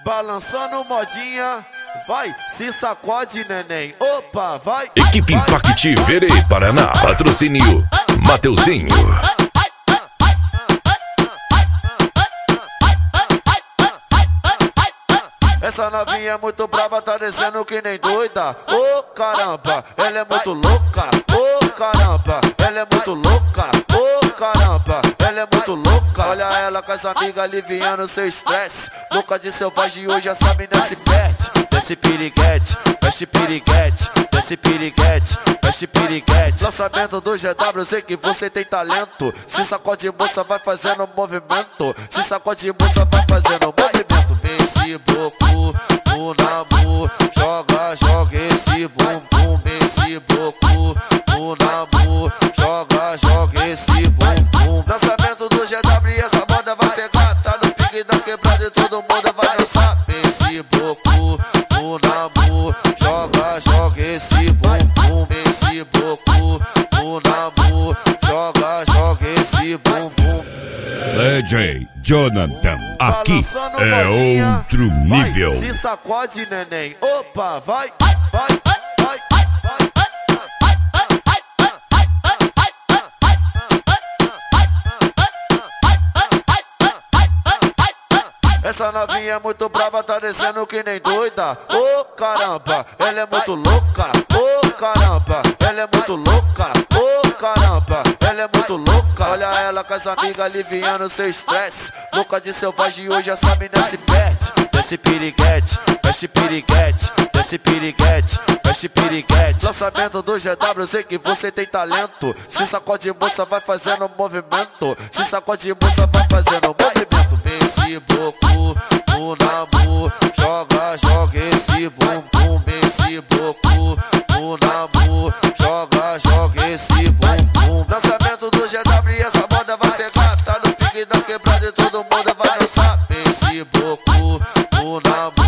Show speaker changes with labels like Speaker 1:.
Speaker 1: balançando modinha. Vai, se sacode, neném. Opa, vai.
Speaker 2: Equipe Impact Verei Paraná. Patrocínio Mateuzinho.
Speaker 1: Essa novinha é muito braba, tá descendo que nem doida. Ô caramba, ela é muito louca. Ô caramba, ela é muito louca. Ô caramba, ela é muito louca. Olha ela com as amigas aliviando seu estresse. Louca de selvagem, hoje essa mina se perde. Desce piriguete, mexe piriguete, desce piriguete, mexe piriguete. Lançamento do GW, sei que você tem talento. Se sacode moça, vai fazendo movimento. Se sacode moça, vai fazendo movimento. Esse bloco no namu, joga, joga esse bumbum. Esse bloco no namu, joga, joga esse bumbum. Lançamento do GW e essa moda vai pegar. Tá no pique da quebrada e todo mundo vai dançar. Esse bloco no namu, joga, joga esse bumbum. Esse bloco no namu, joga, joga esse bumbum.
Speaker 3: DJ Jonathan, aqui é outro nível.
Speaker 1: Vai, se sacode, neném. Opa, vai, vai, vai, vai. Essa novinha é muito braba, tá descendo que nem doida. Ô caramba, ela é muito louca. Ô caramba, ela é muito louca. Ô caramba, ela é muito louca. Olha ela com as amigas aliviando seu estresse. Louca de selvagem, hoje essa mina se perde. Desce piriguete, mexe piriguete, desce piriguete, mexe piriguete. Lançamento do GW, sei que você tem talento. Se sacode moça, vai fazendo movimento. Se sacode moça, vai fazendo movimento. Esse bloco no namu, joga, joga esse bumbum. Esse bloco no namu, joga, joga esse bumbum. Lançamento do GW e essa moda vai pegar. Tá no pique da quebrada e todo mundo vai dançar. Esse bloco no namu.